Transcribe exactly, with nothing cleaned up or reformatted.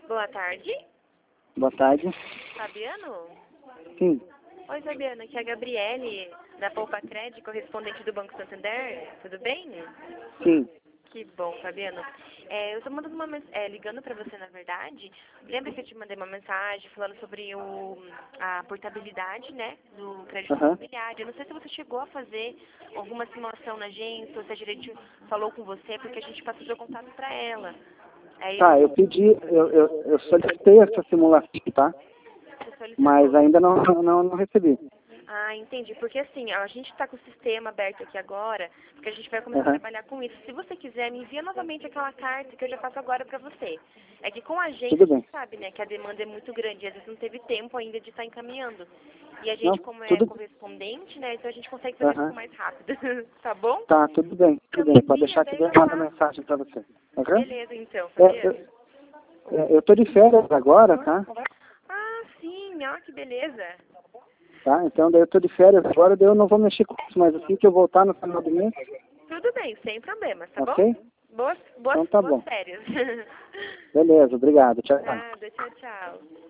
Boa tarde. Boa tarde. Fabiano? Sim. Oi, Fabiano. Aqui é a Gabriele, da Poupa Crédito, correspondente do Banco Santander. Tudo bem? Sim. Que bom, Fabiano. É, eu estou mandando uma mens- é, ligando para você, na verdade. Lembra que eu te mandei uma mensagem falando sobre o, a portabilidade, né, do crédito Aham. imobiliário. Eu não sei se você chegou a fazer alguma simulação na agência, ou se a gerente falou com você, porque a gente passou seu contato para ela. Aí Tá, eu pedi, eu, eu, eu solicitei essa simulação, tá? você solicitou. Mas ainda não, não, não recebi. Ah, entendi. Porque assim, a gente está com o sistema aberto aqui agora, porque a gente vai começar a Aham. trabalhar com isso. Se você quiser, me envia novamente aquela carta que eu já faço agora para você. É que com a gente, Tudo a bem. gente sabe, né, que a demanda é muito grande, às vezes não teve tempo ainda de estar encaminhando. E a Não, gente, como é tudo correspondente, né, então a gente consegue fazer isso Aham. com mais rápido. Tá bom? Tá, tudo bem, Então tudo me bem. Pode envia, deixar que daí eu eu mando faço. mensagem pra você. Ok? Beleza, então, É, Fabiano. eu, é, eu tô de férias agora, tá? Ah, sim, ó, que beleza. Tá? Então daí eu tô de férias agora, daí eu não vou mexer com isso, mas assim que eu voltar no final do mês, Tudo bem, sem problemas, tá bom? ok? Boas, boas, Então tá boas bom. férias. Beleza, obrigado. Tchau. Nada, tchau, tchau.